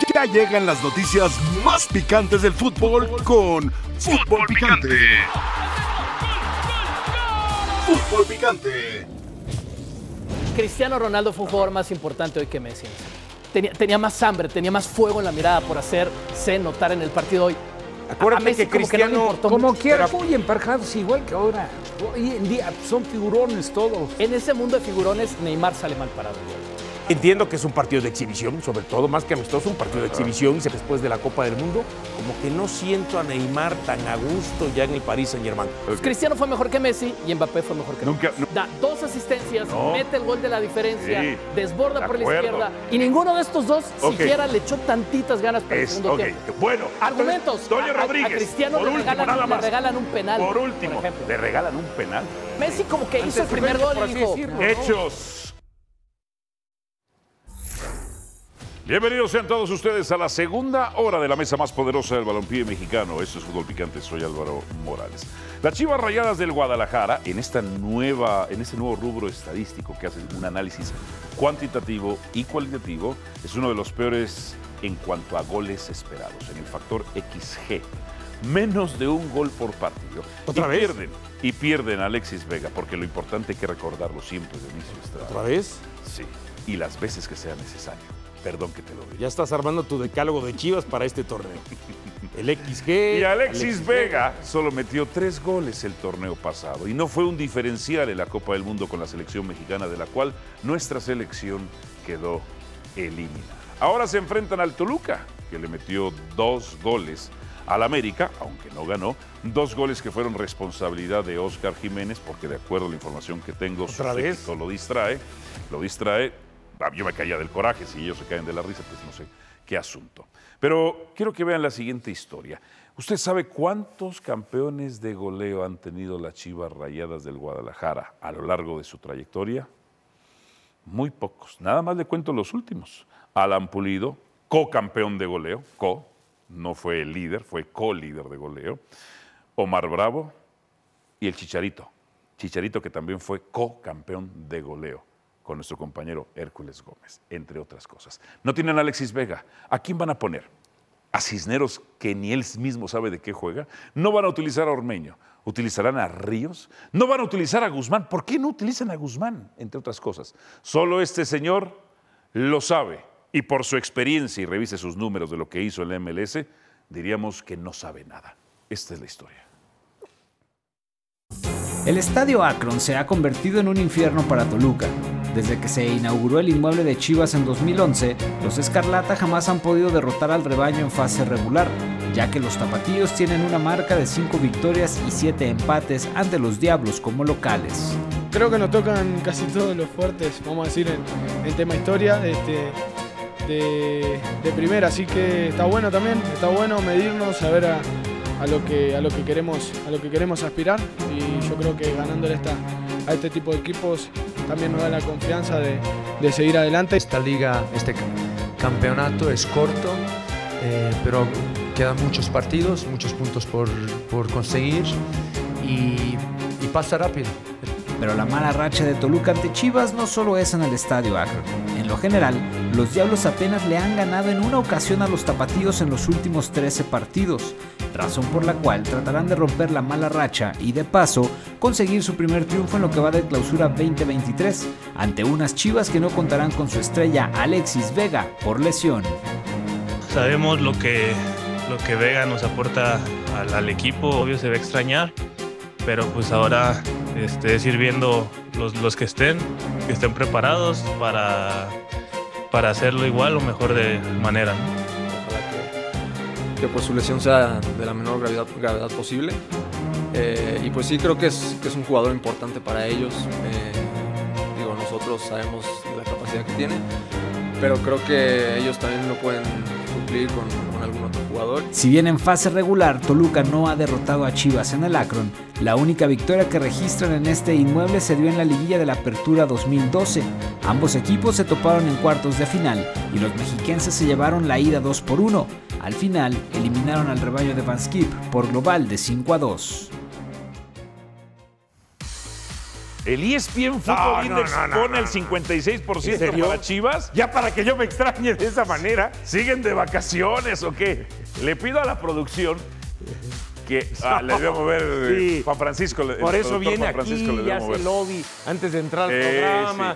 Ya llegan las noticias más picantes del fútbol con Fútbol Picante. Fútbol Picante. Cristiano Ronaldo fue un jugador más importante hoy que Messi. Tenía más hambre, tenía más fuego en la mirada por hacerse notar en el partido hoy. Acuérdate Messi que Cristiano, como quiera, muy emparejados igual que ahora. Hoy en día son figurones todos. En ese mundo de figurones, Neymar sale mal parado. entiendo que es un partido de exhibición, sobre todo, más que amistoso, un partido de exhibición, y después de la Copa del Mundo, como que no siento a Neymar tan a gusto ya en el Paris Saint-Germain. Okay. Cristiano fue mejor que Messi y Mbappé fue mejor que Messi. Da 2 asistencias, mete el gol de la diferencia, desborda por la izquierda, y ninguno de estos dos siquiera le echó tantitas ganas para el segundo tiempo. Bueno, argumentos. Toño Rodríguez, a Cristiano por le regalan un penal. Por último, ejemplo. le regalan un penal. Messi como que hizo el primer gol y dijo... Hechos. Bienvenidos sean todos ustedes a la segunda hora de la mesa más poderosa del balompié mexicano. Esto es Fútbol Picante, soy Álvaro Morales. Las Chivas Rayadas del Guadalajara, en este nuevo rubro estadístico que hace un análisis cuantitativo y cualitativo, es uno de los peores en cuanto a goles esperados, en el factor XG. Menos de un gol por partido. ¿Otra vez? Pierden a Alexis Vega, porque lo importante hay que recordarlo siempre, Dionisio Estrada. ¿Otra vez? Sí, y las veces que sea necesario. Perdón que te lo diga. Ya estás armando tu decálogo de Chivas para este torneo. El XG. Y Alexis Vega solo metió 3 goles el torneo pasado. Y no fue un diferencial en la Copa del Mundo con la selección mexicana, de la cual nuestra selección quedó eliminada. Ahora se enfrentan al Toluca, que le metió 2 goles al América, aunque no ganó. 2 goles que fueron responsabilidad de Óscar Jiménez, porque de acuerdo a la información que tengo, su séquito lo distrae. Yo me caía del coraje, si ellos se caen de la risa, pues no sé qué asunto. Pero quiero que vean la siguiente historia. ¿Usted sabe cuántos campeones de goleo han tenido las Chivas Rayadas del Guadalajara a lo largo de su trayectoria? Muy pocos. Nada más le cuento los últimos. Alan Pulido, co-campeón de goleo, no fue el líder, fue co-líder de goleo. Omar Bravo y el Chicharito. Chicharito, que también fue co-campeón de goleo con nuestro compañero Hércules Gómez, entre otras cosas. No tienen a Alexis Vega. ¿A quién van a poner? ¿A Cisneros, que ni él mismo sabe de qué juega? ¿No van a utilizar a Ormeño? ¿Utilizarán a Ríos? ¿No van a utilizar a Guzmán? ¿Por qué no utilizan a Guzmán, entre otras cosas? Solo este señor lo sabe. Y por su experiencia, y revise sus números de lo que hizo en la MLS, diríamos que no sabe nada. Esta es la historia. El Estadio Akron se ha convertido en un infierno para Toluca. Desde que se inauguró el inmueble de Chivas en 2011, los Escarlata jamás han podido derrotar al rebaño en fase regular, ya que los tapatíos tienen una marca de 5 victorias y 7 empates ante los Diablos como locales. Creo que nos tocan casi todos los fuertes, vamos a decir, en tema historia de primera, así que está bueno también, está bueno medirnos, saber a lo que queremos aspirar, y yo creo que ganándole a este tipo de equipos también nos da la confianza de seguir adelante. Esta liga, este campeonato es corto, pero quedan muchos partidos, muchos puntos por conseguir, y pasa rápido. Pero la mala racha de Toluca ante Chivas no solo es en el Estadio Akron. En lo general, los Diablos apenas le han ganado en una ocasión a los tapatíos en los últimos 13 partidos, razón por la cual tratarán de romper la mala racha y, de paso, conseguir su primer triunfo en lo que va de Clausura 2023, ante unas Chivas que no contarán con su estrella Alexis Vega por lesión. Sabemos lo que Vega nos aporta al equipo, obvio se va a extrañar, pero pues ahora es ir viendo los que estén preparados para hacerlo igual o mejor de manera, ¿no? Ojalá que pues su lesión sea de la menor gravedad posible, y pues sí, creo que es un jugador importante para ellos. Nosotros sabemos la capacidad que tiene, pero creo que ellos también lo pueden suplir con algún otro jugador. Si bien en fase regular Toluca no ha derrotado a Chivas en el Akron, la única victoria que registran en este inmueble se dio en la liguilla de la Apertura 2012. Ambos equipos se toparon en cuartos de final y los mexiquenses se llevaron la ida 2-1. Al final, eliminaron al rebaño de Van Schip por global de 5-2. El ESPN Fútbol Index pone el 56% para Chivas. Ya para que yo me extrañe de esa manera. ¿Siguen de vacaciones o qué? Le pido a la producción que le voy a mover Juan Francisco. Por eso viene aquí y hace lobby antes de entrar al programa. Sí.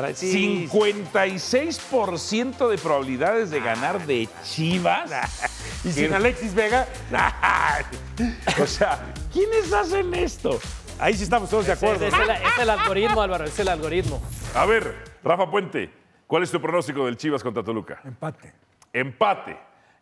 56% de probabilidades de ganar de Chivas. Y sin Alexis Vega. O sea, ¿quiénes hacen esto? Ahí sí estamos todos de acuerdo. Es el algoritmo, Álvaro, es el algoritmo. A ver, Rafa Puente, ¿cuál es tu pronóstico del Chivas contra Toluca? Empate.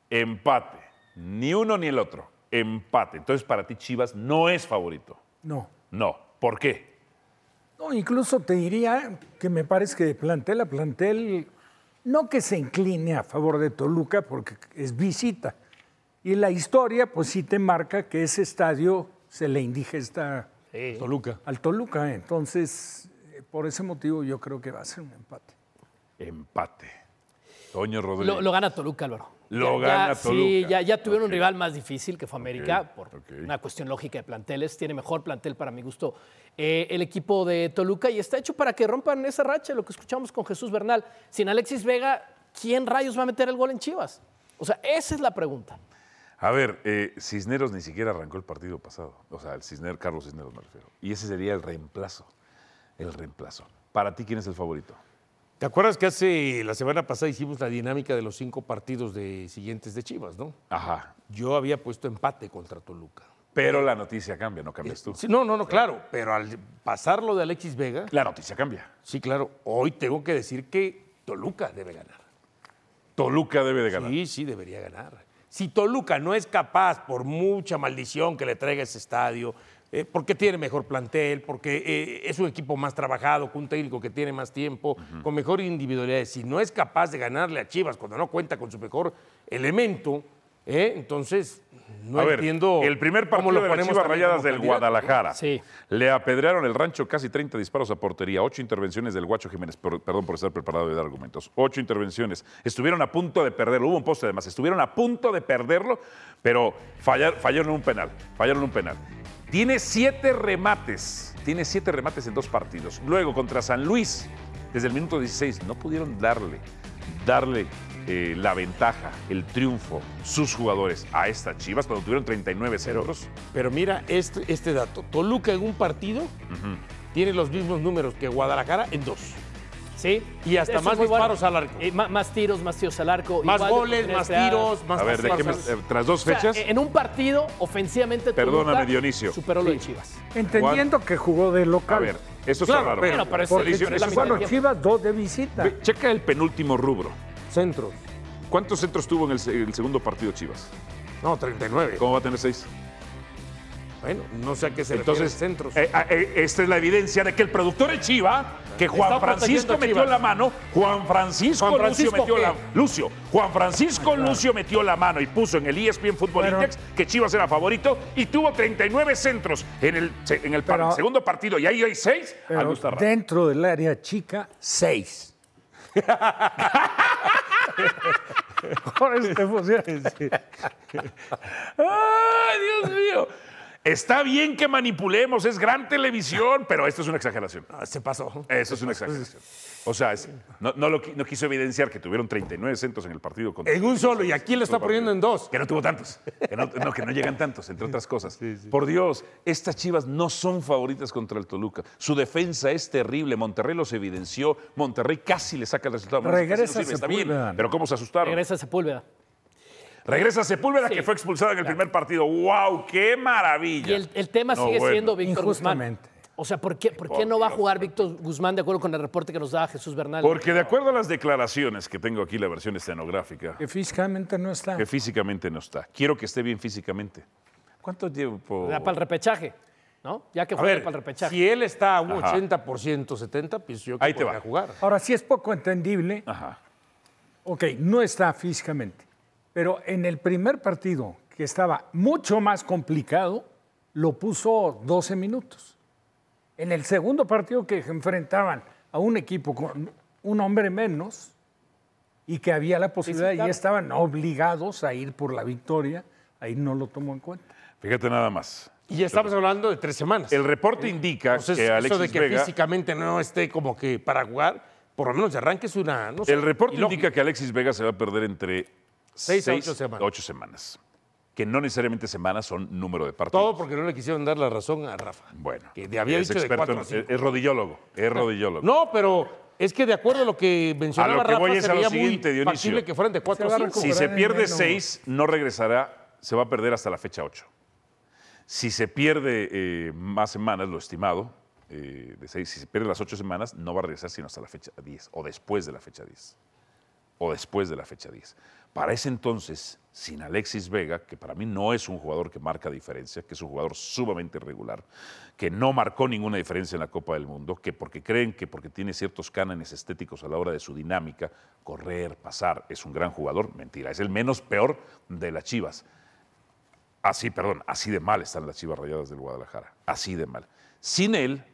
Ni uno ni el otro. Empate. Entonces, para ti, Chivas no es favorito. No. ¿Por qué? No, incluso te diría que me parece que de plantel a plantel, no que se incline a favor de Toluca porque es visita. Y la historia, pues sí te marca que ese estadio se le indigesta al Toluca. Entonces, por ese motivo yo creo que va a ser un empate. Toño Rodríguez. Lo gana Toluca, Álvaro. Gana Toluca. Sí, ya tuvieron un rival más difícil que fue América por una cuestión lógica de planteles. Tiene mejor plantel para mi gusto el equipo de Toluca y está hecho para que rompan esa racha, lo que escuchamos con Jesús Bernal. Sin Alexis Vega, ¿quién rayos va a meter el gol en Chivas? O sea, esa es la pregunta. A ver, Cisneros ni siquiera arrancó el partido pasado. O sea, Carlos Cisneros me refiero. Y ese sería el reemplazo. Para ti, ¿quién es el favorito? ¿Te acuerdas que la semana pasada hicimos la dinámica de los 5 partidos siguientes de Chivas, no? Ajá. Yo había puesto empate contra Toluca. Pero la noticia cambia, no cambias tú. Sí, no, claro. Pero al pasarlo de Alexis Vega... La noticia cambia. Sí, claro. Hoy tengo que decir que Toluca debe ganar. Toluca debe de ganar. Sí, debería ganar. Si Toluca no es capaz, por mucha maldición que le traiga ese estadio, porque tiene mejor plantel, porque es un equipo más trabajado, con un técnico que tiene más tiempo, con mejor individualidad, si no es capaz de ganarle a Chivas cuando no cuenta con su mejor elemento, entonces no entiendo. El primer partido de las Chivas Rayadas del Guadalajara. Sí. Le apedrearon el Rancho casi 30 disparos a portería, 8 intervenciones del Guacho Jiménez. Perdón por estar preparado de dar argumentos. 8 intervenciones. Estuvieron a punto de perderlo. Hubo un poste además. Estuvieron a punto de perderlo, pero fallaron un penal. Tiene 7 remates. En 2 partidos. Luego contra San Luis, desde el minuto 16, no pudieron darle la ventaja, el triunfo, sus jugadores a estas Chivas cuando tuvieron 39 centros. Pero mira este dato. Toluca en un partido tiene los mismos números que Guadalajara en 2. Sí. Y hasta más disparos al arco. Más tiros al arco. Más goles, más tiros, más... A ver, tras 2 fechas... en un partido, ofensivamente, perdóname, Dionisio. Superó lo de Chivas. Entendiendo que jugó de local. A ver, eso está raro. Bueno, Chivas 2 de visita. Checa el penúltimo rubro. Centros. ¿Cuántos centros tuvo en el segundo partido Chivas? No, 39. ¿Cómo va a tener 6? Bueno, no sé a qué se refiere centros. Esta es la evidencia de que el productor de Chiva, que Juan Francisco metió la mano, Juan Francisco Lucio metió la mano y puso en el ESPN Fútbol Index que Chivas era favorito y tuvo 39 centros en el segundo partido y ahí hay 6. Dentro del área chica, 6. Por eso te pusieron. ¡Ay, Dios mío! Está bien que manipulemos, es gran televisión, pero esto es una exageración. Se pasó. Eso es una exageración. O sea, no quiso evidenciar que tuvieron 39 centros en el partido. En un solo, y aquí lo está poniendo en 2. Que no tuvo tantos. Que no llegan tantos, entre otras cosas. Sí. Por Dios, estas Chivas no son favoritas contra el Toluca. Su defensa es terrible. Monterrey los evidenció. Monterrey casi le saca el resultado. Regresa Sepúlveda. Pero ¿cómo se asustaron? Regresa Sepúlveda. Que fue expulsada en el primer partido. ¡Wow! ¡Qué maravilla! Y el tema sigue siendo Víctor Guzmán. Injustamente. O sea, ¿por qué no va a jugar Víctor Guzmán de acuerdo con el reporte que nos daba Jesús Bernal? Porque de acuerdo a las declaraciones que tengo aquí, la versión escenográfica... Que físicamente no está. Quiero que esté bien físicamente. ¿Cuánto tiempo? Para el repechaje, ¿no? Ya que juegue para el repechaje. Si él está a un 80%, 70%, pues yo creo que podría jugar. Ahora, sí es poco entendible. Ok, no está físicamente. Pero en el primer partido, que estaba mucho más complicado, lo puso 12 minutos. En el segundo partido que enfrentaban a un equipo con un hombre menos y que había la posibilidad y estaban obligados a ir por la victoria, ahí no lo tomó en cuenta. Fíjate nada más. Y ya estamos hablando de 3 semanas. El reporte indica Entonces, que Alexis eso de que Vega... físicamente no esté como que para jugar, por lo menos de arranque es una... No sé, el reporte ilógico. indica que Alexis Vega se va a perder entre 6 a 8 8 semanas. Que no necesariamente semanas son número de partidos. Todo porque no le quisieron dar la razón a Rafa. Bueno, Que había es dicho de experto 4 a 5. es rodillólogo. No, pero es que de acuerdo a lo que mencionaba A lo que Rafa, voy es a lo sería siguiente, muy Dionisio. factible que fueran de 4 a 5. Si se pierde menos. 6, no regresará, se va a perder hasta la fecha 8. Si se pierde más semanas, lo estimado, de 6, si se pierde las 8 semanas, no va a regresar sino hasta la fecha 10 o después de la fecha 10. Para ese entonces, sin Alexis Vega, que para mí no es un jugador que marca diferencia, que es un jugador sumamente irregular, que no marcó ninguna diferencia en la Copa del Mundo, que porque creen que porque tiene ciertos cánones estéticos a la hora de su dinámica, correr, pasar, es un gran jugador, mentira, es el menos peor de las Chivas. Así de mal están las Chivas Rayadas del Guadalajara, así de mal. Sin él,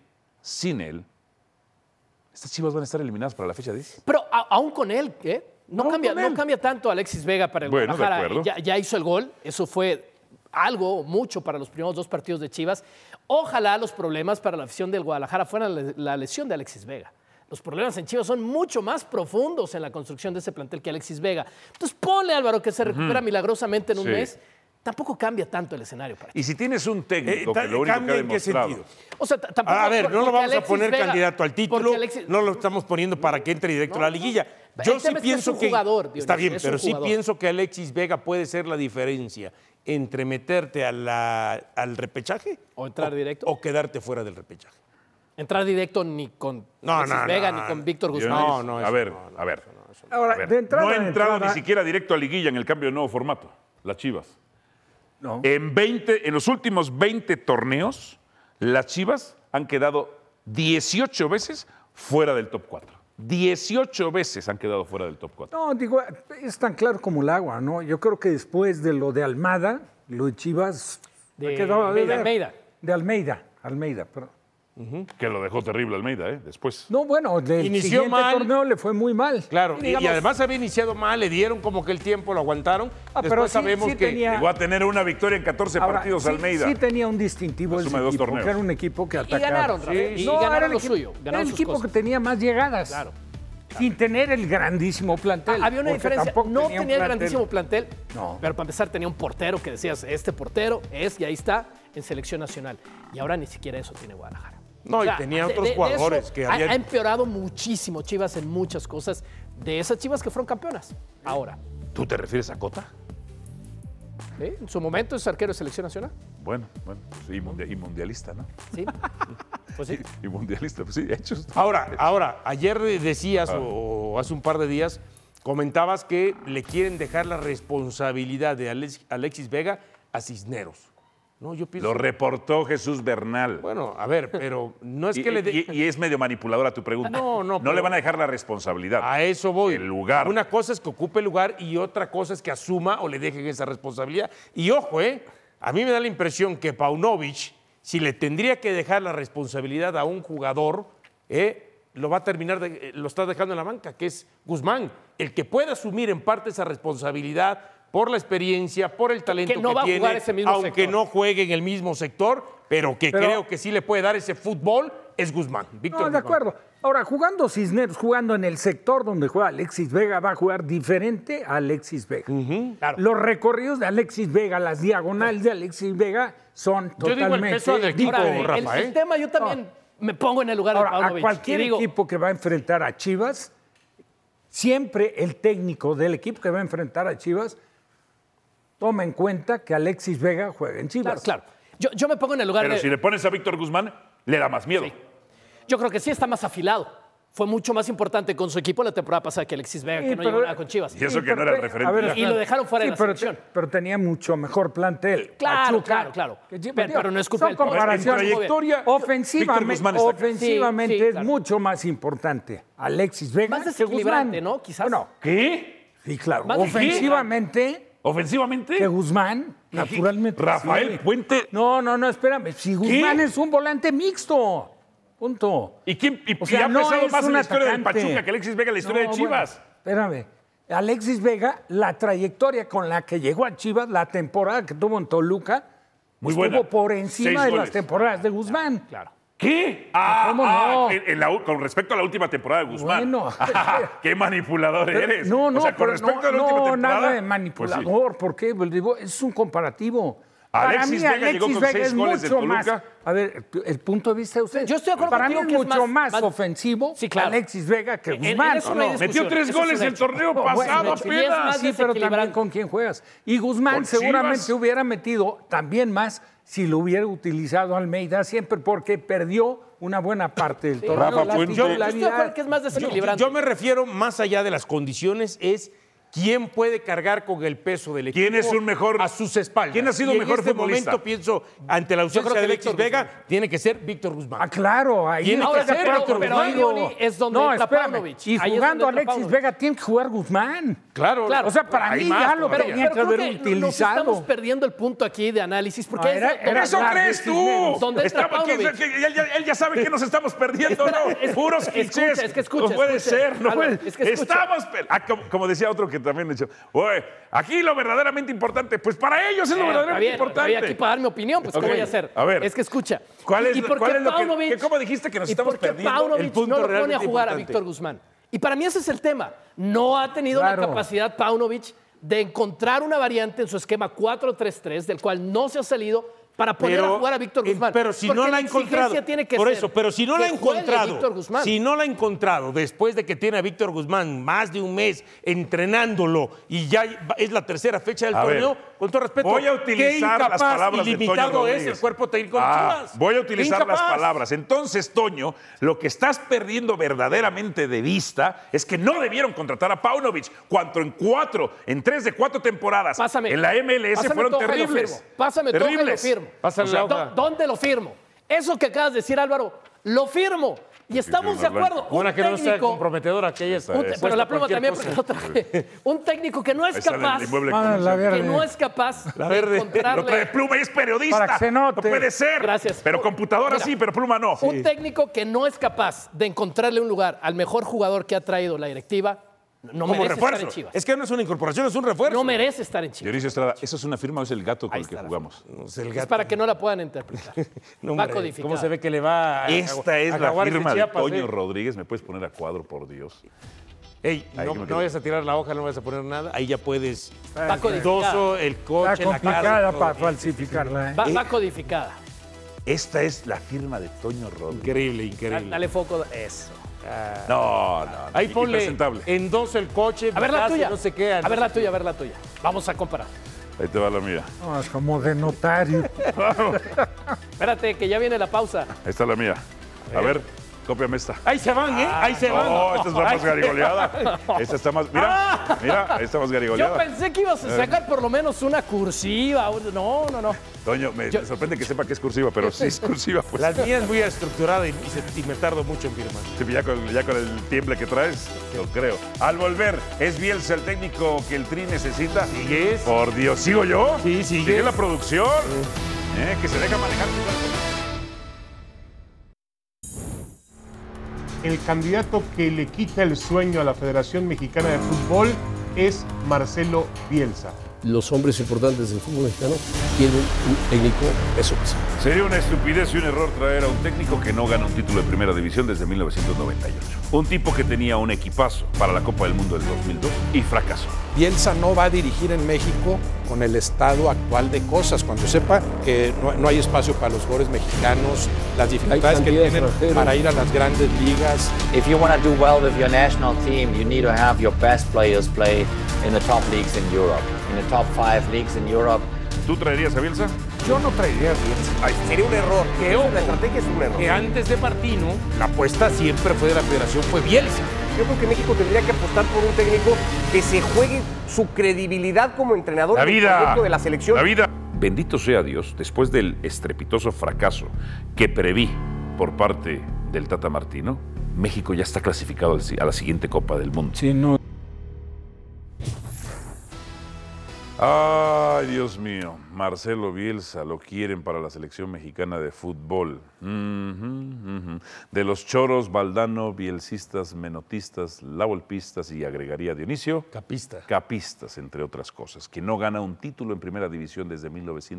estas Chivas van a estar eliminadas para la fecha 10. Pero aún con él, ¿qué? No cambia tanto Alexis Vega para el Guadalajara. Ya hizo el gol. Eso fue algo, mucho para los primeros 2 partidos de Chivas. Ojalá los problemas para la afición del Guadalajara fueran la lesión de Alexis Vega. Los problemas en Chivas son mucho más profundos en la construcción de ese plantel que Alexis Vega. Entonces ponle, Álvaro, que se recupera milagrosamente en un mes. Tampoco cambia tanto el escenario para ti. Y si tienes un técnico que lo único que ha ¿En qué demostrado... sentido? O sea, tampoco, A ver, no lo vamos Alexis a poner Vega, candidato al título, Alexis, no lo estamos poniendo para que entre directo a la liguilla. Yo el sí tema es que pienso es un jugador, Dionisio, está bien, es un pero sí jugador. pienso que Alexis Vega puede ser la diferencia entre meterte al repechaje o entrar directo o quedarte fuera del repechaje. Entrar directo ni con Alexis Vega ni con Víctor Guzmán. A ver. Ahora, de entrada, no ha entrado ni siquiera directo a liguilla en el cambio de nuevo formato, las Chivas. No. En los últimos 20 torneos, las Chivas han quedado 18 veces fuera del top 4. 18 veces han quedado fuera del top 4. No, digo, es tan claro como el agua, ¿no? Yo creo que después de lo de Almada, lo de Chivas... De Almeida, perdón. Que lo dejó terrible Almeida, después. No, bueno, del Inició siguiente mal. torneo le fue muy mal. Claro, y además había iniciado mal, le dieron como que el tiempo, lo aguantaron. Pero Después sabemos que Llegó a tener una victoria en 14 partidos Almeida. Sí tenía un distintivo ese Asume 2 equipo, torneos. que era un equipo que atacaba. Y ganaron, Rafa, y No, ganaron era lo el suyo. Era Ganaron el sus equipo cosas. que tenía más llegadas. Claro. Sin tener el grandísimo plantel. Había una porque diferencia. tampoco No tenía un tenía el plantel. grandísimo plantel, No. pero para empezar tenía un portero que decías, este portero es, y ahí está, en selección nacional. Y ahora ni siquiera eso tiene Guadalajara. No, y tenía otros jugadores eso que habían... Ha empeorado muchísimo Chivas en muchas cosas de esas Chivas que fueron campeonas. Ahora, ¿Tú te refieres a Cota? ¿sí? En su momento es arquero de selección nacional. Bueno, sí, y mundialista, ¿no? Sí. Pues sí. Y mundialista, pues sí, hechos. Ahora, ayer decías, o hace un par de días, comentabas que le quieren dejar la responsabilidad de Alexis Vega a Cisneros. No, yo pienso... Lo reportó Jesús Bernal. Bueno, a ver, pero no es que le... Y es medio manipuladora tu pregunta. No pero le van a dejar la responsabilidad. A eso voy. El lugar. Una cosa es que ocupe el lugar y otra cosa es que asuma o le dejen esa responsabilidad. Y ojo, a mí me da la impresión que Paunovic, si le tendría que dejar la responsabilidad a un jugador, lo va a terminar, lo está dejando en la banca, que es Guzmán, el que pueda asumir en parte esa responsabilidad por la experiencia, por el talento que no va a tiene, jugar ese mismo aunque sector. no juegue en el mismo sector, pero creo que sí le puede dar ese fútbol, es Guzmán. Víctor No, de Guzmán. acuerdo. Ahora, jugando Cisneros, jugando en el sector donde juega Alexis Vega, va a jugar diferente a Alexis Vega. Claro. Los recorridos de Alexis Vega, las diagonales de Alexis Vega son Yo digo el totalmente peso del equipo, diferentes. Rafa, El tema, yo también me pongo en el lugar de Ahora, a Paunovic. cualquier y digo, equipo que va a enfrentar a Chivas, siempre el técnico del equipo que va a enfrentar a Chivas toma en cuenta que Alexis Vega juega en Chivas. Claro. Yo me pongo en el lugar Pero de... si le pones a Víctor Guzmán, le da más miedo. Sí. Yo creo que sí está más afilado. Fue mucho más importante con su equipo la temporada pasada que Alexis Vega, que no llegó nada con Chivas. Y eso que no era el referente. A ver, Y lo dejaron fuera de la selección. Pero tenía mucho mejor plantel. Claro, Pachuca, claro. que- Pero no es culpa son del técnico. comparaciones. En trayectoria, Víctor Ofensivamente, Guzmán está acá. Sí, es claro. mucho más importante Alexis Vega Más que desequilibrante, Guzmán. ¿no? Quizás. Bueno, ¿Qué? sí, claro. Más Ofensivamente, ¿Ofensivamente? que Guzmán, naturalmente. Rafael sí. Puente. No, espérame. Si Guzmán es un volante mixto. Punto. ¿Y quién O sea, ha no pesado es más en un la historia del atacante. Pachuca que Alexis Vega en la historia No, de Chivas? bueno, espérame. Alexis Vega, la trayectoria con la que llegó a Chivas, la temporada que tuvo en Toluca, Muy estuvo buena. por encima 6 de goles. las temporadas de Guzmán. Claro. ¿Qué? ¿Cómo no? Con respecto a la última temporada de Guzmán. Bueno. ¡Qué manipulador eres! No, O sea, con pero respecto a la última temporada. nada de pues manipulador. sí. ¿Por qué? Pues digo, es un comparativo. Alexis Para mí, Vega llegó con Vega 6 es goles de mucho Toluca. más. A ver, el punto de vista de usted. Yo estoy de acuerdo Para mí contigo es que es mucho más ofensivo Sí, claro. Alexis Vega que En Guzmán. eso no hay discusión. Metió 3 Eso es goles un el hecho. torneo No, pasado bueno, y es más apenas. Sí, pero también desequilibrante. con quién juegas. Y Guzmán Con seguramente Chivas. hubiera metido también más si lo hubiera utilizado Almeida siempre porque perdió una buena parte del torneo. Rafa La Puente. Yo estoy de acuerdo titularidad. que es más desequilibrante. Yo me refiero, más allá de las condiciones, es quién puede cargar con el peso del equipo. ¿Quién es un mejor- a sus espaldas? quién ha sido Y mejor en este futbolista? momento pienso, ante la ausencia creo que de Alexis Víctor Vega, Guzmán. tiene que ser Víctor Guzmán. Ah, claro, ahí Tiene estoy que de ser, acuerdo pero ahí, contigo. Leoni, es donde No, entra espérame. Paunovic. Y Ahí es jugando donde entra Alexis Paunovic. Vega tiene que jugar Guzmán. Claro, Claro. O sea, para Hay mí más ya lo todavía. tenía que creo haber que nos estamos utilizado. perdiendo el punto aquí de análisis porque No, es era- donde- era ¿Eso hablar de crees tú? Cisneros. ¿Dónde entra Estaba- Paunovic? que él ya sabe que nos estamos perdiendo, ¿no? Puros clichés. es que escucha, No puede escucha. ser, ¿no? Álvaro, es que escucha. Estamos... como decía otro que también me dicho, oye, aquí lo verdaderamente importante, pues para ellos es lo verdaderamente importante. Estoy aquí para dar mi opinión, pues Ok, ¿qué voy a hacer? a ver. Es que escucha. ¿Cuál es- ¿Y por cuál qué es lo que- Paunovic- cómo dijiste que nos ¿y estamos por qué perdiendo? Paunovic El punto no lo pone a realmente jugar a importante. Víctor Guzmán? Y para mí ese es el tema. No ha tenido Claro. la capacidad Paunovic de encontrar una variante en su esquema 4-3-3, del cual no se ha salido para poner a jugar a Víctor Guzmán. Pero si Porque no la ha exigencia encontrado. tiene que por ser eso, pero si no la ha que juegue encontrado. Víctor Guzmán. Si no la ha encontrado después de que tiene a Víctor Guzmán más de un mes entrenándolo y ya es la tercera fecha del A ver, torneo, con todo respeto, voy a qué utilizar las incapaz palabras y de Toño limitado es Rodríguez. el cuerpo técnico de Chivas. Voy a Qué utilizar las incapaz. palabras. Entonces, Toño, lo que estás perdiendo verdaderamente de vista es que no debieron contratar a Paunovic cuando en 3 de 4 temporadas Pásame. en la MLS Pásame fueron tu hoja y lo terribles. firmo. Pásame tu hoja y lo terribles. firmo. Pásale la hoja. ¿Dónde lo firmo? Eso que acabas de decir, Álvaro, lo firmo. Y estamos de acuerdo. Bueno, Un que no sea técnico, comprometedora aquella. pero la pluma también, porque lo traje. Un técnico que no es Ahí sale el capaz, inmueble Ah, con- la que verde. no es capaz La de verde. Lo trae encontrarle pluma y es periodista. Para que se note. No puede ser. Gracias. Pero computadora Mira, sí, pero pluma no. un técnico que no es capaz de encontrarle un lugar al mejor jugador que ha traído la directiva, no Como merece estar en refuerzo. Chivas. Es que no es una incorporación, es un refuerzo. No merece estar en Chivas. Dionisio Estrada, ¿eso es una firma o es el gato con Ahí el que está la jugamos? Es el Es gato. para que no la puedan interpretar. No, Va hombre, codificada. ¿Cómo se ve que le va a Esta es a la Jaguares firma de Chiapas, Toño Rodríguez. ¿Me puedes poner a cuadro, por Dios? Ey, Ahí no, que me no quedo. vayas a tirar la hoja, no vayas a poner nada. Ahí ya puedes. Va El codificada. doso, el coche, Está la complicada casa. todo. para falsificarla. ¿eh? Va codificada. Esta es la firma de Toño Rodríguez. Increíble, increíble. Dale foco. Eso. No. Ahí ponle Impresentable. endoso el coche, A ver la casa, tuya. no sé qué. A ver la tuya, a ver la tuya. Vamos a comparar. Ahí te va la mía. No, es como de notario. Espérate, que ya viene la pausa. Ahí está la mía. A ver, cópiame esta. Ahí se van, ¿eh? Ahí se van. No, esta está más garigoleada. Esta está más. Mira, ahí está más Yo garigoleada. pensé que ibas a sacar por lo menos una cursiva. No. Toño, me sorprende que sepa que es cursiva, pero sí es cursiva. Pues. La mía es muy estructurada y me tardo mucho en firmar. Sí, ya con el tiemble que traes, lo creo. Al volver, ¿es Bielsa el técnico que el Tri necesita? ¿Sigues? Por Dios, ¿sigo yo? Sí, sigues. Sigue la producción. Que se deja manejar. El candidato que le quita el sueño a la Federación Mexicana de Fútbol es Marcelo Bielsa. Los hombres importantes del fútbol mexicano tienen un técnico peso pesado. Sería una estupidez y un error traer a un técnico que no gana un título de primera división desde 1998. Un tipo que tenía un equipazo para la Copa del Mundo del 2002 y fracasó. Bielsa no va a dirigir en México con el estado actual de cosas, cuando sepa que no hay espacio para los jugadores mexicanos, las dificultades que tienen para ir a las grandes ligas. If you want to do well with your national team, you need to have your best players play in the top leagues in Europe, in the top 5 leagues in Europe. ¿Tú traerías a Bielsa? Yo no traería a Bielsa. Sería un error. La estrategia es un error. Que antes de Martino, la apuesta siempre fue de la federación, fue Bielsa. Yo creo que México tendría que apostar por un técnico que se juegue su credibilidad como entrenador La en el vida. proyecto de la selección. La vida. Bendito sea Dios, después del estrepitoso fracaso que preví por parte del Tata Martino, México ya está clasificado a la siguiente Copa del Mundo. Sí, no. Ay, Dios mío, Marcelo Bielsa lo quieren para la selección mexicana de fútbol. De los choros, Valdano, bielsistas, menotistas, lavolpistas y agregaría Dionisio. Capistas, entre otras cosas. Que no gana un título en primera división desde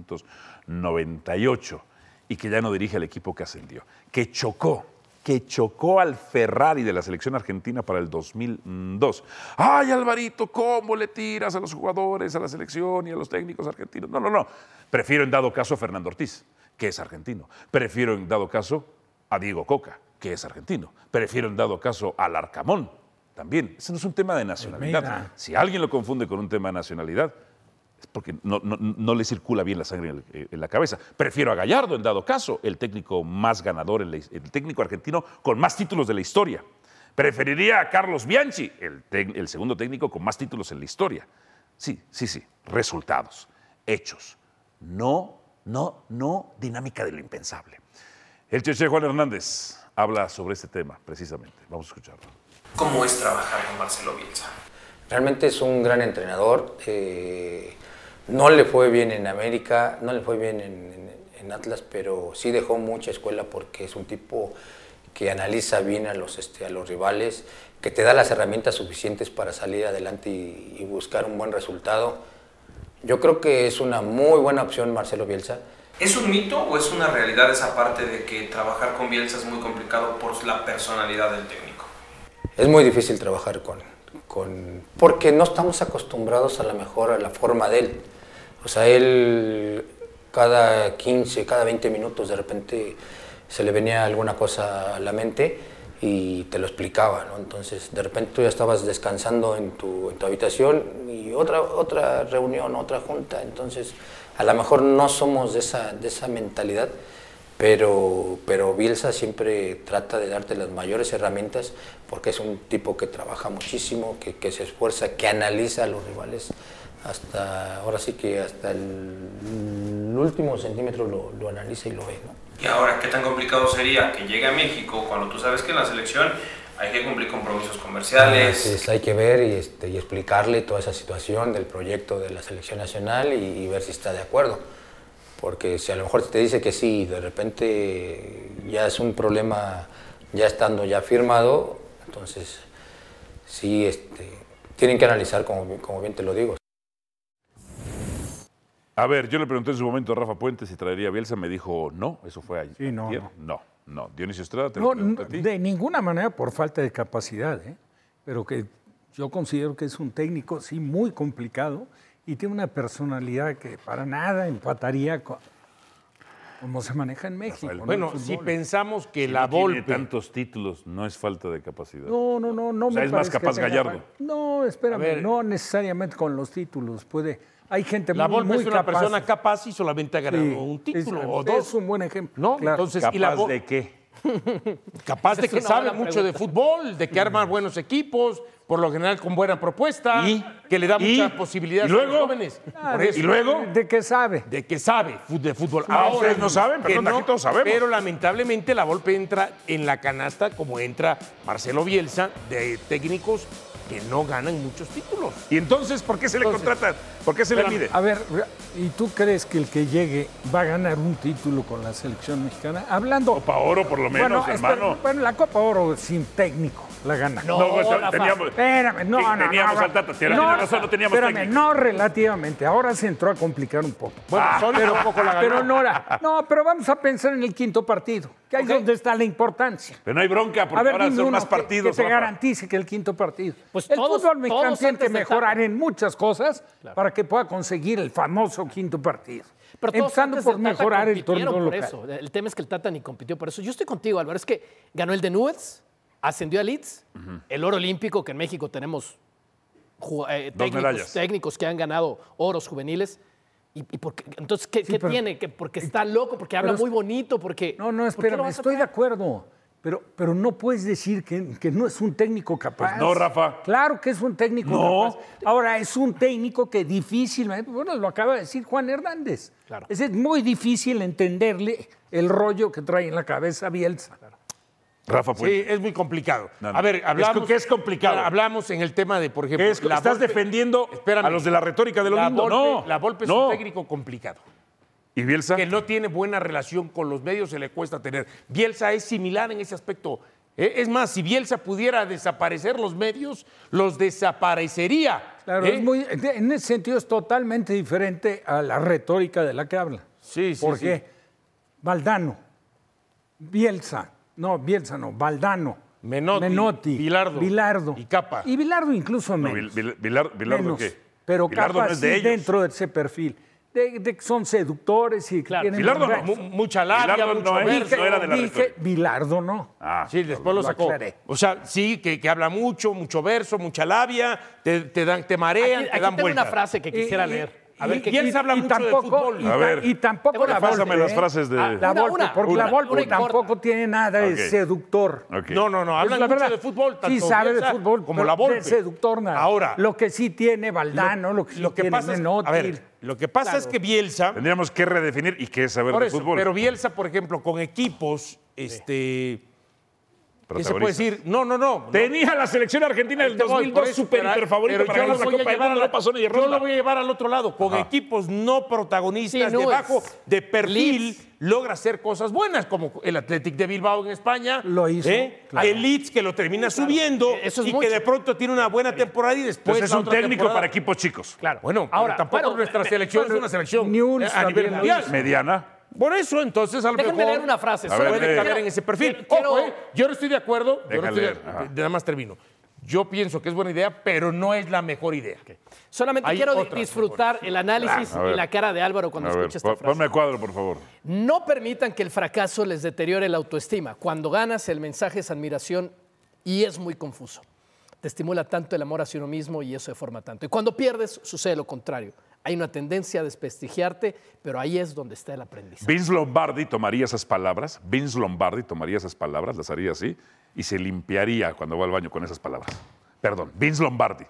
1998 y que ya no dirige al equipo que ascendió. Que chocó al Ferrari de la selección argentina para el 2002. ¡Ay, Alvarito, cómo le tiras a los jugadores, a la selección y a los técnicos argentinos! No. Prefiero en dado caso a Fernando Ortiz, que es argentino. Prefiero en dado caso a Diego Coca, que es argentino. Prefiero en dado caso al Arcamón, también. Ese no es un tema de nacionalidad. Mira. Si alguien lo confunde con un tema de nacionalidad, es porque no le circula bien la sangre en la cabeza. Prefiero a Gallardo, en dado caso, el técnico más ganador, el técnico argentino con más títulos de la historia. Preferiría a Carlos Bianchi, el segundo técnico con más títulos en la historia. Sí. Resultados, hechos. No dinámica de lo impensable. El Cheche Juan Hernández habla sobre este tema, precisamente. Vamos a escucharlo. ¿Cómo es trabajar con Marcelo Bielsa? Realmente es un gran entrenador. No le fue bien en América, no le fue bien en Atlas, pero sí dejó mucha escuela porque es un tipo que analiza bien a los rivales, que te da las herramientas suficientes para salir adelante y buscar un buen resultado. Yo creo que es una muy buena opción Marcelo Bielsa. ¿Es un mito o es una realidad esa parte de que trabajar con Bielsa es muy complicado por la personalidad del técnico? Es muy difícil trabajar porque no estamos acostumbrados a lo mejor a la forma de él. O sea, él cada 15, cada 20 minutos de repente se le venía alguna cosa a la mente y te lo explicaba, ¿no? Entonces, de repente tú ya estabas descansando en tu habitación y otra reunión, otra junta. Entonces, a lo mejor no somos de esa mentalidad, pero Bielsa siempre trata de darte las mayores herramientas porque es un tipo que trabaja muchísimo, que se esfuerza, que analiza a los rivales ahora sí que hasta el último centímetro lo analiza y lo ve, ¿no? Y ahora, ¿qué tan complicado sería que llegue a México cuando tú sabes que en la selección hay que cumplir compromisos comerciales? Entonces, hay que ver y explicarle toda esa situación del proyecto de la selección nacional y ver si está de acuerdo. Porque si a lo mejor te dice que sí, de repente ya es un problema ya estando ya firmado, entonces sí tienen que analizar, como bien te lo digo. A ver, yo le pregunté en su momento a Rafa Puente si traería a Bielsa, me dijo no, eso fue ayer. Sí, no. Dionisio Estrada, te No, lo pregunto a ti. de ninguna manera por falta de capacidad, pero que yo considero que es un técnico, sí, muy complicado y tiene una personalidad que para nada empataría con cómo se maneja en México. Rafael, bueno, si pensamos que la no tiene Volpe... tantos títulos, no es falta de capacidad. No, O sea, es más capaz Gallardo. No, espérame, no necesariamente con los títulos, hay gente La muy Volpe es una capaz. persona capaz y solamente ha ganado un título o dos. Es un buen ejemplo. ¿No? Claro. Entonces, ¿Capaz de qué? Capaz de Es que una sabe buena mucho de pregunta. fútbol, de que arma buenos equipos, por lo general con buena propuesta, que le da muchas posibilidades ¿Y luego? a los jóvenes. Por eso. ¿Y luego? ¿De qué sabe? De que sabe de fútbol. No, ustedes no saben, que perdón, aquí todos sabemos. Pero lamentablemente la Volpe entra en la canasta como entra Marcelo Bielsa, de técnicos que no ganan muchos títulos. ¿Y entonces por qué se le contratan? ¿Por qué se le pide? A ver, ¿y tú crees que el que llegue va a ganar un título con la selección mexicana? Hablando... Copa Oro, por lo menos, hermano. Bueno, la Copa Oro sin técnico la gana. Rafa. Espérame, teníamos al Tata, tiene razón, no teníamos espérame, técnico. no relativamente. Ahora se entró a complicar un poco. Bueno, solo un poco la ganó. Pero no era. No, pero vamos a pensar en el quinto partido, que ahí es donde está la importancia. Pero no hay bronca, porque ahora dime son uno más partidos. que te Rafa. garantice que el quinto partido. Pues el todos- fútbol mexicano todos tiene que antes del mejorar Tata. en muchas cosas para que pueda conseguir el famoso quinto partido. Pero todos Empezando antes por del Tata mejorar el compitieron torneo por local. eso. El tema es que el Tata ni compitió por eso. Yo estoy contigo, Álvaro. Es que ganó el de Nubes, ascendió a Leeds, el oro olímpico, que en México tenemos medallas. técnicos que han ganado oros juveniles. ¿Y por qué? Entonces, ¿qué tiene? ¿Que porque está loco, porque habla muy bonito, porque... No, ¿por qué lo espérame, vas a estoy de traer? acuerdo. Pero no puedes decir que no es un técnico capaz. Pues no, Rafa. Claro que es un técnico capaz. Ahora, es un técnico que difícilmente, bueno, lo acaba de decir Juan Hernández. Claro. Es muy difícil entenderle el rollo que trae en la cabeza Bielsa. Rafa Puente. Sí, es muy complicado. No. A ver, hablamos... ¿Qué es complicado? Hablamos en el tema de, por ejemplo... ¿Estás defendiendo a los de la retórica de lo lindo? No. La Volpe es un técnico complicado. ¿Y Bielsa? Que no tiene buena relación con los medios, se le cuesta tener. Bielsa es similar en ese aspecto. Es más, si Bielsa pudiera desaparecer los medios, los desaparecería. Claro, en ese sentido es totalmente diferente a la retórica de la que habla. Sí. Porque Valdano, Valdano, Menotti, Bilardo y Capa. Y Bilardo incluso menos. ¿Bilardo qué? Pero Bilardo Capa no es de sí ellos. dentro de ese perfil. De que son seductores y claro. tienen... Bilardo no, mucha labia, Bilardo mucho verso. no era de la retórica. Bilardo no. Sí, después lo sacó. aclaré. O sea, sí, que habla mucho verso, mucha labia, te marean, te dan tengo vueltas. una frase que quisiera leer. A ver, Bielsa habla mucho de fútbol. A ver, y tampoco la Volpe. Pásame las frases de... La Volpe, porque la Volpe tampoco tiene nada de seductor. Okay. No, hablan mucho de fútbol. Sí sabe de fútbol, como la Volpe. De seductor nada. Ahora, lo que sí tiene Valdano, lo que tiene Menotti. A ver, lo que pasa es que Bielsa... Tendríamos que redefinir y qué es saber de fútbol. Pero Bielsa, por ejemplo, con equipos, ¿qué se puede decir? No. Tenía la selección argentina del 2002 súper hiper favorito para ganar la Copa del Mundo, no pasó ni de ronda. Yo lo voy a llevar al otro lado. Con equipos no protagonistas, debajo de perfil, logra hacer cosas buenas, como el Athletic de Bilbao en España. Lo hizo. El Leeds, que lo termina subiendo y que de pronto tiene una buena temporada y después Entonces es un técnico para equipos chicos. Claro. Bueno, ahora tampoco nuestra selección es una selección a nivel mundial. Mediana. Por eso, entonces, a lo mejor... Déjenme leer una frase. Puede caer en ese perfil. Yo no estoy de acuerdo. Nada más termino. Yo pienso que es buena idea, pero no es la mejor idea. Solamente quiero disfrutar el análisis y la cara de Álvaro cuando escuche esta frase. Ponme a cuadro, por favor. No permitan que el fracaso les deteriore la autoestima. Cuando ganas, el mensaje es admiración y es muy confuso. Te estimula tanto el amor hacia uno mismo y eso deforma tanto. Y cuando pierdes, sucede lo contrario. Hay una tendencia a desprestigiarte, pero ahí es donde está el aprendizaje. Vince Lombardi tomaría esas palabras, las haría así, y se limpiaría cuando va al baño con esas palabras. Perdón, Vince Lombardi.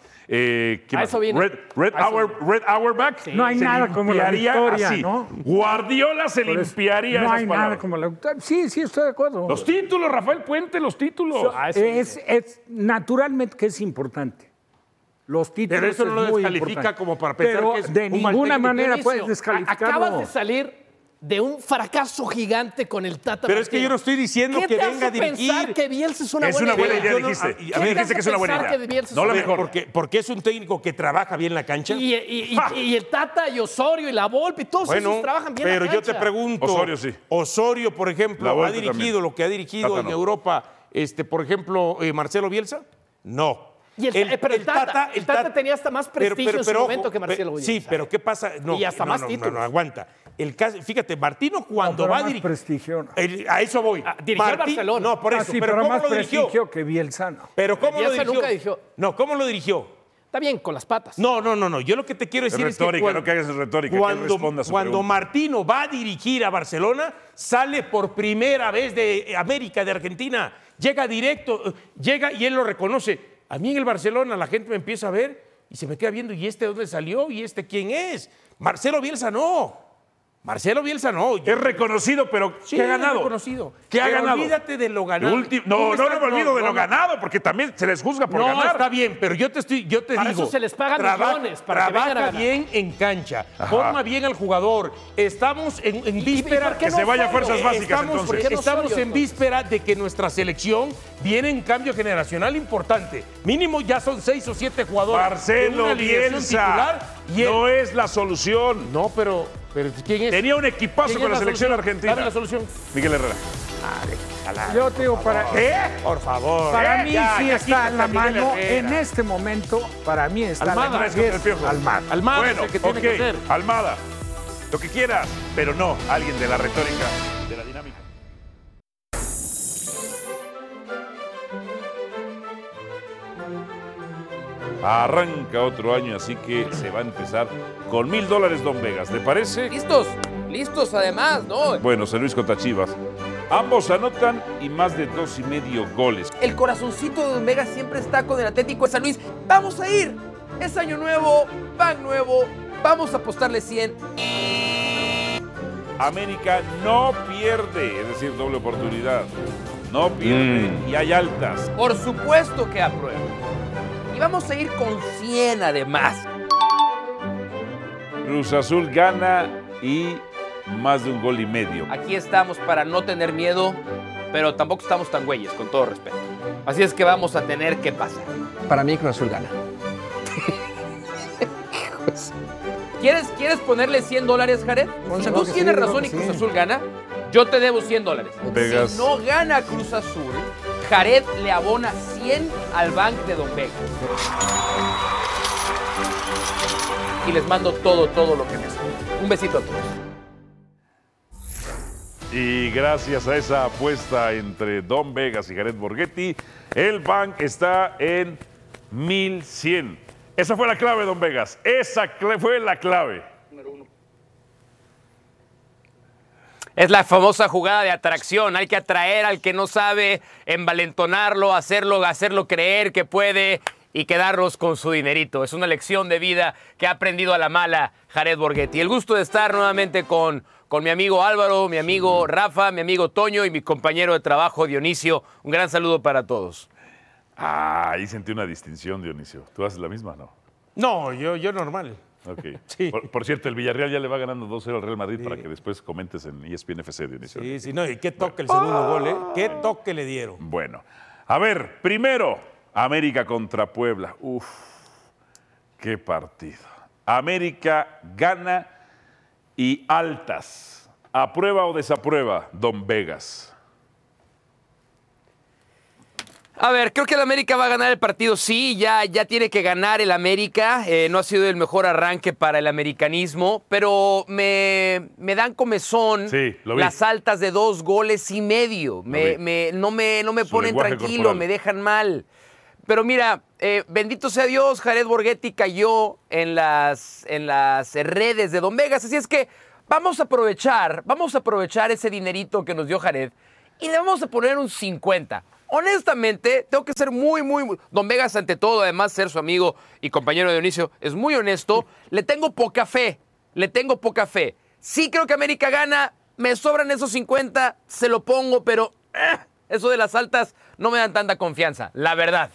Red Auerbach no hay nada como la victoria, así. ¿no? Guardiola se limpiaría esas palabras. No hay nada como la victoria. Sí, estoy de acuerdo. Los títulos, Rafael Puente, los títulos. Es naturalmente que es importante. Los títulos pero eso no lo descalifica como para pensar que es de ninguna manera puedes descalificarlo. Acabas de salir de un fracaso gigante con el Tata Pero es que yo no estoy diciendo que venga a dirigir. ¿Qué te hace pensar que Bielsa es una buena idea? Es una buena idea, dijiste. A mí dijiste que es una buena idea. No la mejor. Porque es un técnico que trabaja bien la cancha. Y el Tata y Osorio y la Volpe, todos esos trabajan bien la cancha. Pero yo te pregunto. Osorio sí. Osorio, por ejemplo, ha dirigido también lo que ha dirigido en Europa, por ejemplo, Marcelo Bielsa. No. Pero el Tata tenía hasta más prestigio en su momento que Marcelo Bielsa. Sí, pero ¿qué pasa? Y hasta más títulos. No, aguanta. El caso, fíjate, Martino cuando va a dirigir... prestigio. A eso voy. Dirigió al Barcelona. No, por eso. Sí, pero ¿cómo más lo dirigió? Prestigio que Bielsa, no. Pero ¿cómo Bielsa lo dirigió? Nunca dirigió. No, ¿cómo lo dirigió? Está bien, con las patas. No. Yo lo que te quiero decir es retórica, que no que hagas retórica, que él responda a su cuando pregunta. Martino va a dirigir a Barcelona, sale por primera vez de América, de Argentina. Llega directo, llega y él lo reconoce. A mí en el Barcelona la gente me empieza a ver y se me queda viendo, ¿y este dónde salió? ¿Y este quién es? Marcelo Bielsa no. Es reconocido, pero sí, ¿qué ha ganado? Reconocido. ¿Qué ha ganado? Olvídate de lo ganado. No me olvido de lo ganado, porque también se les juzga por ganar. No, está bien, pero yo te digo. Para eso se les pagan millones, para que vengan a ganar. Bien en cancha, forma bien al jugador. Estamos en víspera. Que se vaya a fuerzas básicas, entonces. Estamos en víspera de que nuestra selección viene en cambio generacional importante. Mínimo ya son 6 o 7 jugadores. Marcelo Bielsa no es la solución. No, pero ¿quién es? Tenía un equipazo con la selección argentina. Dame la solución. Miguel Herrera. Yo te digo, Por favor. Para mí sí está en la mano. En este momento, para mí está Almada, Almada. Bueno, es el que tiene que hacer. Almada. Lo que quieras, pero no alguien de la retórica, de la dinámica. Arranca otro año, así que se va a empezar con $1,000, Don Vegas. ¿Te parece? Listos además, ¿no? Bueno, San Luis contra Chivas. Ambos anotan y más de 2.5 goles. El corazoncito de Don Vega siempre está con el Atlético de San Luis. ¡Vamos a ir! Es año nuevo, pan nuevo, vamos a apostarle 100. América no pierde, es decir, doble oportunidad. No pierde y hay altas. Por supuesto que apruebo. Y vamos a ir con 100 además. Cruz Azul gana y más de 1 gol y medio. Aquí estamos para no tener miedo, pero tampoco estamos tan güeyes, con todo respeto. Así es que vamos a tener que pasar. Para mí Cruz Azul gana. ¿Quieres ponerle $100, Jared? Si tú tienes razón y Cruz Azul gana, yo te debo $100. Vegas. Si no gana Cruz Azul, Jared le abona 100 al bank de Don Vegas. Y les mando todo lo que me sobra. Un besito a todos. Y gracias a esa apuesta entre Don Vegas y Jared Borghetti, el bank está en 1100. Esa fue la clave, Don Vegas. Esa fue la clave. Es la famosa jugada de atracción. Hay que atraer al que no sabe, envalentonarlo, hacerlo creer que puede y quedarnos con su dinerito. Es una lección de vida que ha aprendido a la mala Jared Borghetti. El gusto de estar nuevamente con mi amigo Álvaro, mi amigo Rafa, mi amigo Toño y mi compañero de trabajo Dionisio. Un gran saludo para todos. Ahí sentí una distinción, Dionisio. ¿Tú haces la misma, no? No, yo normal. Ok. Sí. Por cierto, el Villarreal ya le va ganando 2-0 al Real Madrid para que después comentes en ESPN FC, Dionisio. Sí, no, y qué toque el segundo gol, ¿eh? Qué toque le dieron. Bueno, a ver, primero, América contra Puebla. Uf, qué partido. América gana y altas. ¿Aprueba o desaprueba, Don Vegas? A ver, creo que el América va a ganar el partido. Sí, ya tiene que ganar el América. No ha sido el mejor arranque para el americanismo, pero me dan comezón las altas de 2 goles y medio. No me ponen tranquilo, corporal. Me dejan mal. Pero mira, bendito sea Dios, Jared Borghetti cayó en las redes de Don Vegas. Así es que vamos a aprovechar ese dinerito que nos dio Jared y le vamos a poner un 50. Honestamente, tengo que ser muy... Don Vegas, ante todo, además ser su amigo y compañero de Dionisio, es muy honesto. Le tengo poca fe. Sí creo que América gana. Me sobran esos 50, se lo pongo, pero eso de las altas no me dan tanta confianza, la verdad.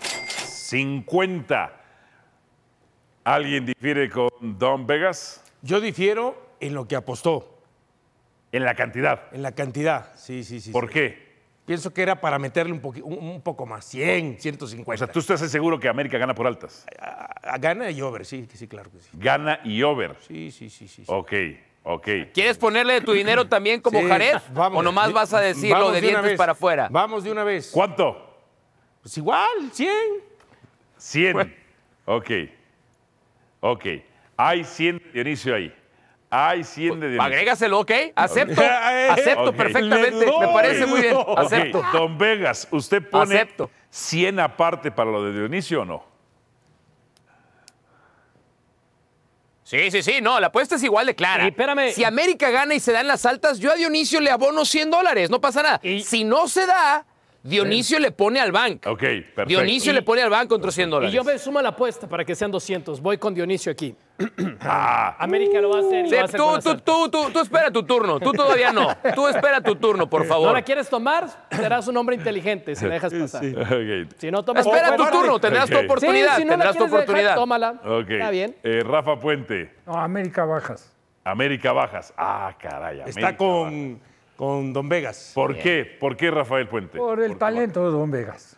50. ¿Alguien difiere con Don Vegas? Yo difiero en lo que apostó. ¿En la cantidad? En la cantidad, sí. ¿Por qué? Pienso que era para meterle un poco más, 100, 150. O sea, ¿tú estás seguro que América gana por altas? Gana y over, sí, claro que sí. Gana y over. Sí. Ok. ¿Quieres ponerle tu dinero también como Jared? ¿O nomás vas a decirlo de dientes para afuera? Vamos de una vez. ¿Cuánto? Pues igual, 100. 100. Bueno. Ok. Hay 100 de Dionisio ahí. Hay 100 de Dionisio. Agrégaselo, ¿ok? Acepto perfectamente. Me parece muy bien. Acepto. Okay. Don Vegas, ¿usted pone 100 aparte para lo de Dionisio o no? Sí. No, la apuesta es igual de clara. Espérame. Si América gana y se dan las altas, yo a Dionisio le abono $100. No pasa nada. Si no se da, Dionisio le pone al banco. Ok, perfecto. Dionisio le pone al banco otros $100. Y yo me sumo a la apuesta para que sean 200. Voy con Dionisio aquí. América lo va a hacer. Sí, tú espera tu turno. Tú todavía no. Tú espera tu turno, por favor. ¿No la quieres tomar? Serás un hombre inteligente si la dejas pasar. Sí. Okay. Si no tomas espera tu turno. Tendrás tu oportunidad. Sí, si no tendrás tu oportunidad. Dejar, tómala. Okay. Está bien. Rafa Puente. No, América bajas. América bajas. Caray. Está con Don Vegas. ¿Por qué? ¿Por qué Rafael Puente? Por el talento de Don Vegas.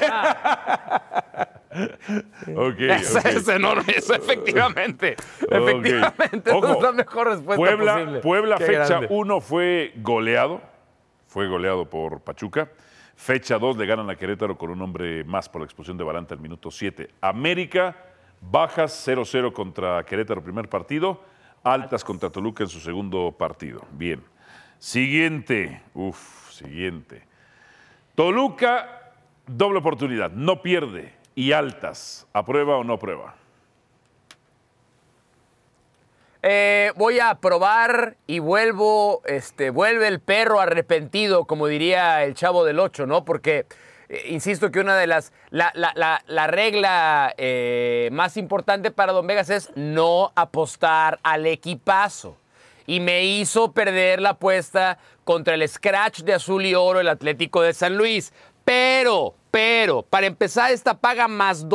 Es enorme, eso efectivamente. Efectivamente, Ojo, es la mejor respuesta posible. Puebla Qué fecha grande. 1 fue goleado por Pachuca. Fecha 2 le ganan a Querétaro con un hombre más por la expulsión de Baranta al minuto 7. América, bajas 0-0 contra Querétaro primer partido, altas contra Toluca en su segundo partido. Bien. Siguiente. Toluca, doble oportunidad, no pierde. Y altas, ¿aprueba o no aprueba? Voy a probar y vuelve el perro arrepentido, como diría el Chavo del Ocho, ¿no? Porque, insisto que una de la regla más importante para Don Vegas es no apostar al equipazo. y me hizo perder la apuesta contra el scratch de azul y oro, el Atlético de San Luis. Pero, para empezar, esta paga más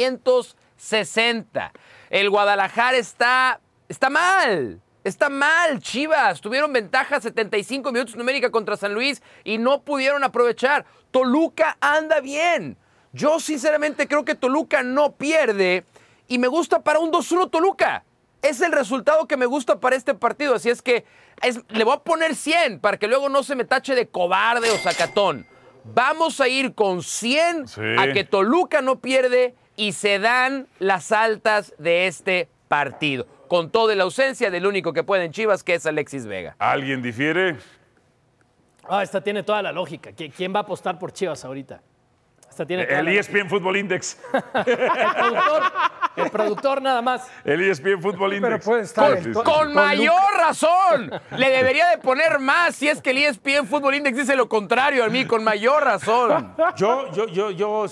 260. El Guadalajara está mal. Está mal, Chivas. Tuvieron ventaja 75 minutos numérica contra San Luis y no pudieron aprovechar. Toluca anda bien. Yo sinceramente creo que Toluca no pierde y me gusta para un 2-1 Toluca. Es el resultado que me gusta para este partido. Así es que le voy a poner 100 para que luego no se me tache de cobarde o sacatón. Vamos a ir con 100 a que Toluca no pierde y se dan las altas de este partido. Con toda la ausencia del único que puede en Chivas, que es Alexis Vega. ¿Alguien difiere? Esta tiene toda la lógica. ¿Quién va a apostar por Chivas ahorita? Esta tiene toda el ESPN Fútbol Index. El productor nada más. El ESPN Fútbol Index. Pero puede estar con mayor razón. Le debería de poner más si es que el ESPN Fútbol Index dice lo contrario a mí, con mayor razón. Yo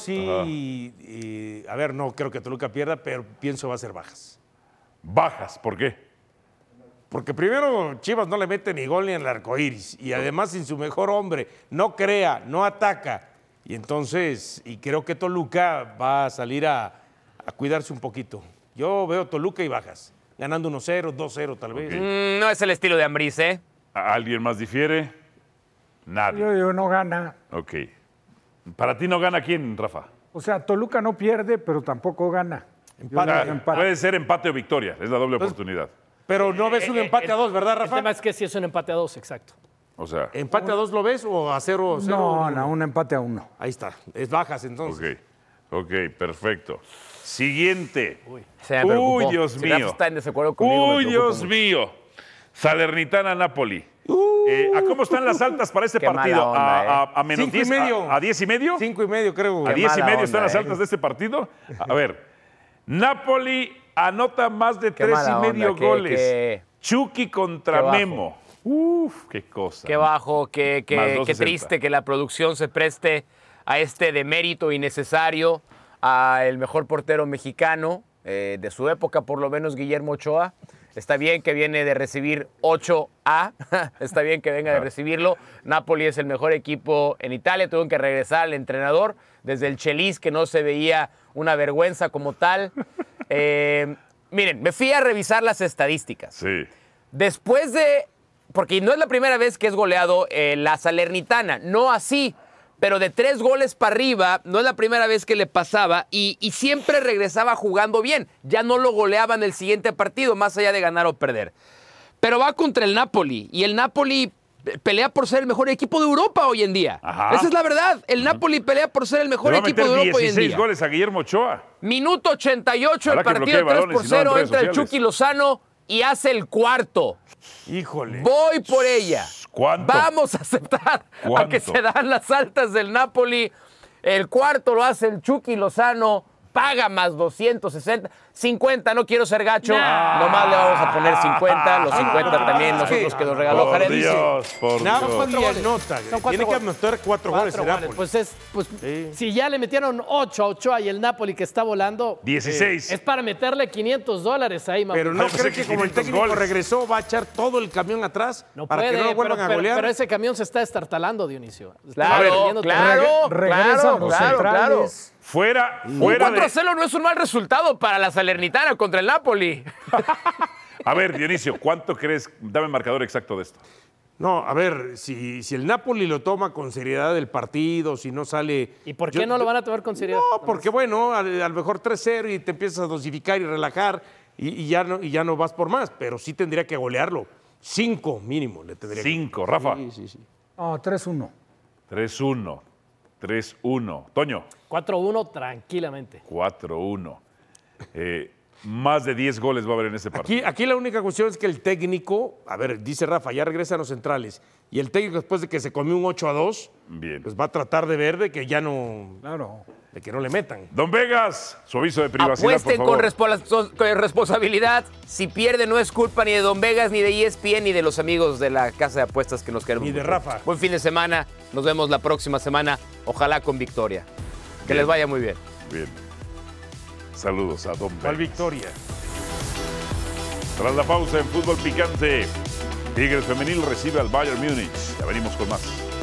sí, a ver, no creo que Toluca pierda, pero pienso va a ser bajas. Bajas, ¿por qué? Porque primero Chivas no le mete ni gol ni en el arcoíris y además sin su mejor hombre, no crea, no ataca. Y entonces, creo que Toluca va a salir a cuidarse un poquito. Yo veo Toluca y bajas, ganando 1-0, 2-0 tal vez. No es el estilo de Ambriz, ¿eh? ¿Alguien más difiere? Nadie. Yo no gana. Ok. ¿Para ti no gana quién, Rafa? O sea, Toluca no pierde, pero tampoco gana. Empate. Puede ser empate o victoria, es la doble oportunidad. Pero no ves un empate a 2, ¿verdad, Rafa? El tema es que sí es un empate a 2, exacto. O sea, ¿empate a 2 lo ves o a 0? No, un empate a 1. Ahí está, es bajas entonces. Ok, perfecto. Siguiente. Uy, Dios mío. Si está en desacuerdo conmigo, Dios mío. Salernitana-Napoli. ¿A cómo están las altas para este partido? Onda, ¿A menos 10? ¿A 10 y medio? 5 y medio, creo. ¿A 10 y medio están las altas de este partido? A ver, Napoli anota más de 3 y medio goles. Chucky contra Memo. Uf, qué cosa. Qué bajo, qué triste que la producción se preste a este demérito innecesario a el mejor portero mexicano de su época, por lo menos Guillermo Ochoa. Está bien que viene de recibir 8A, está bien que venga de recibirlo. Napoli es el mejor equipo en Italia, tuvieron que regresar al entrenador desde el Chelis, que no se veía una vergüenza como tal. Miren, me fui a revisar las estadísticas. Sí. Después de, porque no es la primera vez que es goleado la Salernitana, no así, pero de 3 goles para arriba, no es la primera vez que le pasaba y siempre regresaba jugando bien. Ya no lo goleaban el siguiente partido, más allá de ganar o perder. Pero va contra el Napoli y el Napoli pelea por ser el mejor equipo de Europa hoy en día. Ajá. Esa es la verdad. El Napoli pelea por ser el mejor equipo de Europa hoy en día. 16 goles a Guillermo Ochoa. Minuto 88, el partido 3-0, entra el Chucky Lozano y hace el cuarto. Híjole. Voy por ella. ¿Cuánto? Vamos a aceptar a que se dan las altas del Napoli. El cuarto lo hace el Chucky Lozano. Paga más 260. 50, no quiero ser gacho. Nomás le vamos a poner 50. Los 50 también nosotros que nos regaló Jared. Napoli anota. Tiene que anotar 4 goles el Napoli. Pues si ya le metieron 8 a Ochoa y el Napoli que está volando. 16. Es para meterle $500 ahí, Pero no cree que como el técnico regresó va a echar todo el camión atrás para que no lo vuelvan a golear. Pero ese camión se está estartalando, Dionisio. Claro. Fuera un 4-0 no es un mal resultado para la Salernitana contra el Napoli. A ver, Dionisio, ¿cuánto crees? Dame el marcador exacto de esto. No, a ver, si el Napoli lo toma con seriedad el partido, si no sale... ¿Y por qué no lo van a tomar con seriedad? No, porque bueno, a lo mejor 3-0 y te empiezas a dosificar y relajar y ya no vas por más, pero sí tendría que golearlo. 5 mínimo le tendría 5, Rafa. Sí. No, 3-1. 3-1. Toño. 4-1 tranquilamente. 4-1. Más de 10 goles va a haber en este partido. Aquí la única cuestión es que el técnico, a ver, dice Rafa, ya regresan los centrales, y el técnico después de que se comió un 8-2, pues va a tratar de ver de que ya no... Claro. De que no le metan. Don Vegas, su aviso de privacidad, Apuesten por favor. con responsabilidad. Si pierde no es culpa ni de Don Vegas, ni de ESPN, ni de los amigos de la casa de apuestas que nos queremos. Ni de Rafa. Buen fin de semana. Nos vemos la próxima semana. Ojalá con victoria. Que les vaya muy bien. Bien. Saludos a Don Vegas. ¿Cuál victoria? Tras la pausa en Fútbol Picante, Tigres femenil recibe al Bayern Múnich. Ya venimos con más.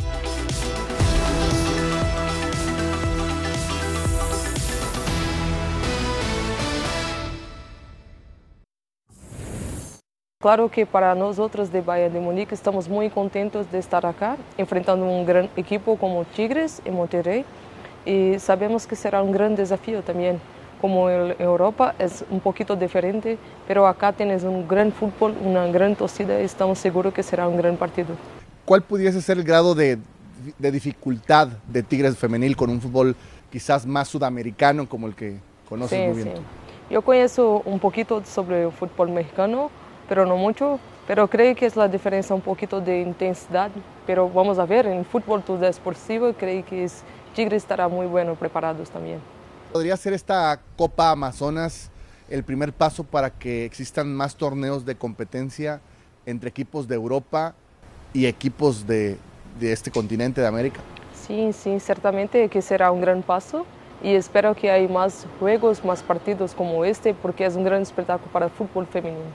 Claro que para nosotros de Bayern de Múnich estamos muy contentos de estar acá, enfrentando un gran equipo como Tigres y Monterrey, y sabemos que será un gran desafío también. Como en Europa es un poquito diferente, pero acá tienes un gran fútbol, una gran torcida y estamos seguros que será un gran partido. ¿Cuál pudiese ser el grado de dificultad de Tigres femenil con un fútbol quizás más sudamericano como el que conoces muy bien? Sí. Yo conozco un poquito sobre el fútbol mexicano, pero no mucho, pero creo que es la diferencia un poquito de intensidad, pero vamos a ver, en fútbol todo es posible, creo que Tigres estará muy bueno preparados también. ¿Podría ser esta Copa Amazonas el primer paso para que existan más torneos de competencia entre equipos de Europa y equipos de este continente de América? Sí, ciertamente que será un gran paso y espero que haya más juegos, más partidos como este, porque es un gran espectáculo para el fútbol femenino.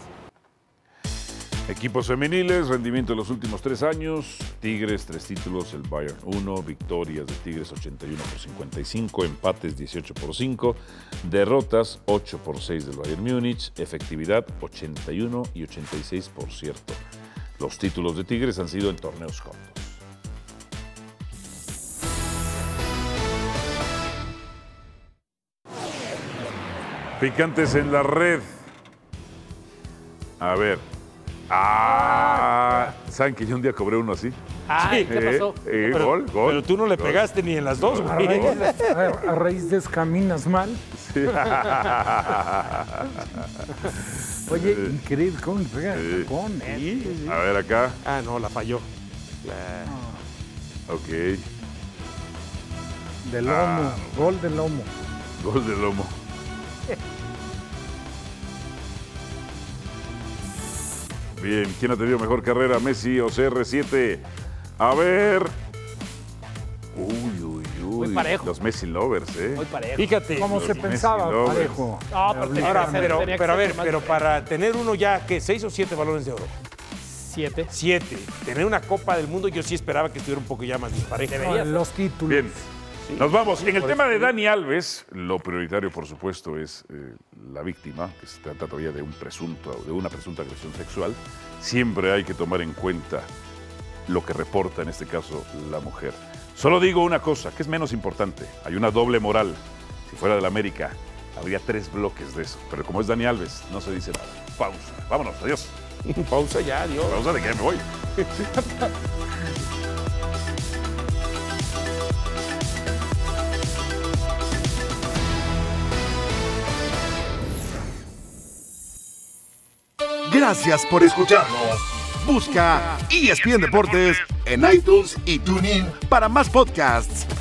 Equipos femeniles, rendimiento de los últimos 3 años. Tigres, 3 títulos, el Bayern 1. Victorias de Tigres 81-55, empates 18-5, derrotas 8-6 del Bayern Múnich, efectividad 81 y 86%. Los títulos de Tigres han sido en torneos cortos. Picantes en la red. A ver. ¿Saben que yo un día cobré uno así? Sí, ¿qué pasó? Gol. Pero tú no le pegaste ni en las dos, güey. A raíz de eso caminas mal. Sí. Oye, increíble, ¿cómo le pegas? A ver acá. No, la falló. Ok. De lomo, gol de lomo. Gol de lomo. Bien, ¿quién ha tenido mejor carrera, Messi o CR7? A ver. Uy. Muy parejo. Los Messi lovers, Muy parejo. Fíjate. ¿Cómo se pensaba, parejo? No, pero para tener uno ya, ¿qué? 6 o 7 balones de oro. 7. 7. Tener una Copa del Mundo, yo sí esperaba que estuviera un poco ya más disparejo. Los títulos. Bien. Sí. Nos vamos. En el tema de Dani Alves, lo prioritario, por supuesto, es la víctima, que se trata todavía de una presunta agresión sexual. Siempre hay que tomar en cuenta lo que reporta, en este caso, la mujer. Solo digo una cosa, que es menos importante. Hay una doble moral. Si fuera de la América, habría 3 bloques de eso. Pero como es Dani Alves, no se dice nada. Pausa. Vámonos. Adiós. Pausa ya, adiós. Pausa de que me voy. Gracias por escucharnos. Busca ESPN Deportes en iTunes y TuneIn para más podcasts.